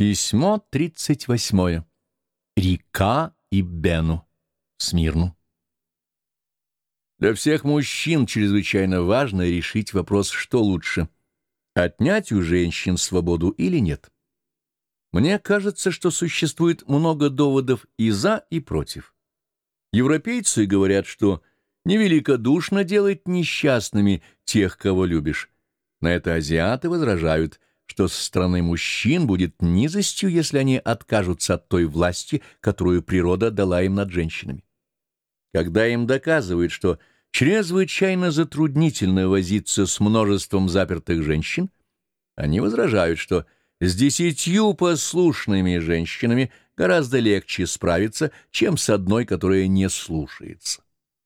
Письмо 38. Рика и Бену. Смирну. Для всех мужчин чрезвычайно важно решить вопрос, что лучше — отнять у женщин свободу или нет. Мне кажется, что существует много доводов и за, и против. Европейцы говорят, что невеликодушно делать несчастными тех, кого любишь. На это азиаты возражают, что со стороны мужчин будет низостью, если они откажутся от той власти, которую природа дала им над женщинами. Когда им доказывают, что чрезвычайно затруднительно возиться с множеством запертых женщин, они возражают, что с 10 послушными женщинами гораздо легче справиться, чем с одной, которая не слушается.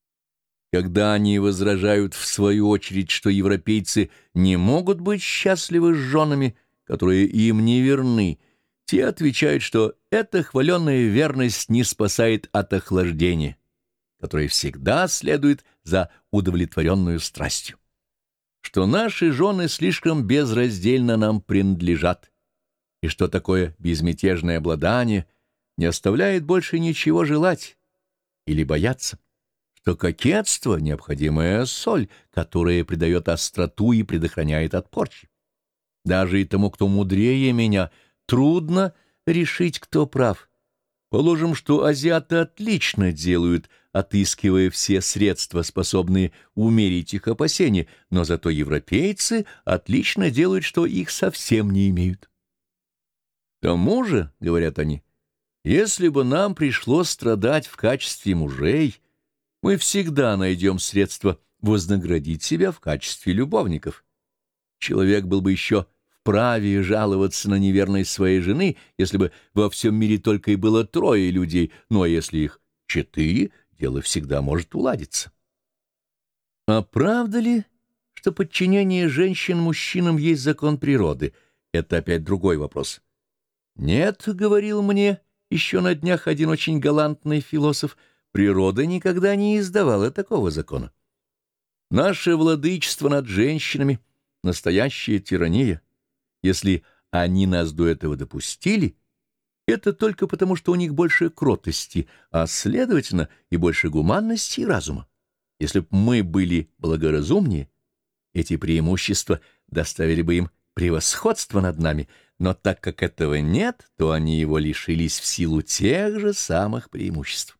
Когда они возражают, в свою очередь, что европейцы не могут быть счастливы с женами, которые им не верны, те отвечают, что эта хваленная верность не спасает от охлаждения, которое всегда следует за удовлетворенную страстью, что наши жены слишком безраздельно нам принадлежат, и что такое безмятежное обладание не оставляет больше ничего желать или бояться, что кокетство — необходимая соль, которая придает остроту и предохраняет от порчи. Даже и тому, кто мудрее меня, трудно решить, кто прав. Положим, что азиаты отлично делают, отыскивая все средства, способные умерить их опасения, но зато европейцы отлично делают, что их совсем не имеют. К тому же, говорят они, если бы нам пришлось страдать в качестве мужей, мы всегда найдем средства вознаградить себя в качестве любовников. Человек был бы еще вправе жаловаться на неверность своей жены, если бы во всем мире только и было 3 людей, но если их 4, дело всегда может уладиться. А правда ли, что подчинение женщин мужчинам есть закон природы? Это опять другой вопрос. Нет, говорил мне еще на днях один очень галантный философ, природа никогда не издавала такого закона. Наше владычество над женщинами — настоящая тирания. Если они нас до этого допустили, это только потому, что у них больше кротости, а, следовательно, и больше гуманности и разума. Если б мы были благоразумнее, эти преимущества доставили бы им превосходство над нами, но так как этого нет, то они его лишились в силу тех же самых преимуществ.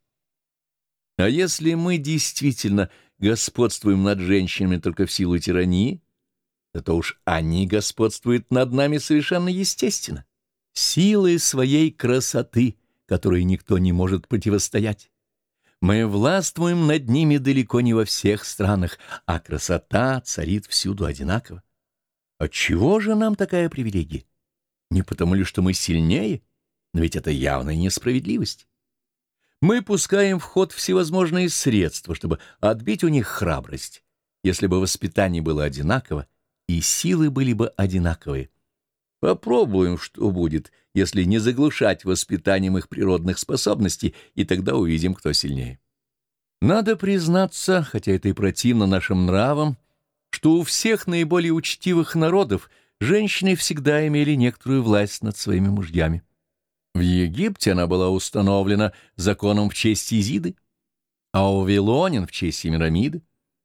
А если мы действительно господствуем над женщинами только в силу тирании, то уж они господствуют над нами совершенно естественно, силой своей красоты, которой никто не может противостоять. Мы властвуем над ними далеко не во всех странах, а красота царит всюду одинаково. Отчего же нам такая привилегия? Не потому ли, что мы сильнее? Но ведь это явная несправедливость. Мы пускаем в ход всевозможные средства, чтобы отбить у них храбрость. Если бы воспитание было одинаково, и силы были бы одинаковые. Попробуем, что будет, если не заглушать воспитанием их природных способностей, и тогда увидим, кто сильнее. Надо признаться, хотя это и противно нашим нравам, что у всех наиболее учтивых народов женщины всегда имели некоторую власть над своими мужьями. В Египте она была установлена законом в честь Изиды, а у вавилонян в честь Семирамиды.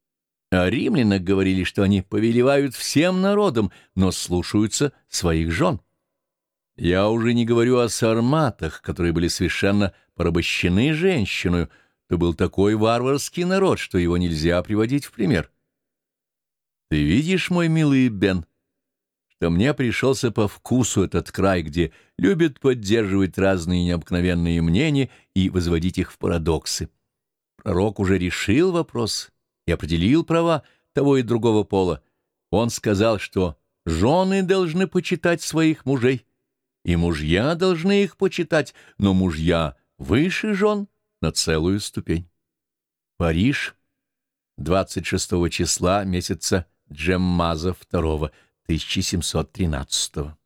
О римлянах говорили, что они повелевают всем народам, но слушаются своих жен. Я уже не говорю о сарматах, которые были совершенно порабощены женщиной. Это был такой варварский народ, что его нельзя приводить в пример. Ты видишь, мой милый Бен, что мне пришелся по вкусу этот край, где любят поддерживать разные необыкновенные мнения и возводить их в парадоксы. Пророк уже решил вопрос и определил права того и другого пола. Он сказал, что жены должны почитать своих мужей, и мужья должны их почитать, но мужья выше жен на целую ступень. Париж, 26 числа месяца Джеммаза II, 1713.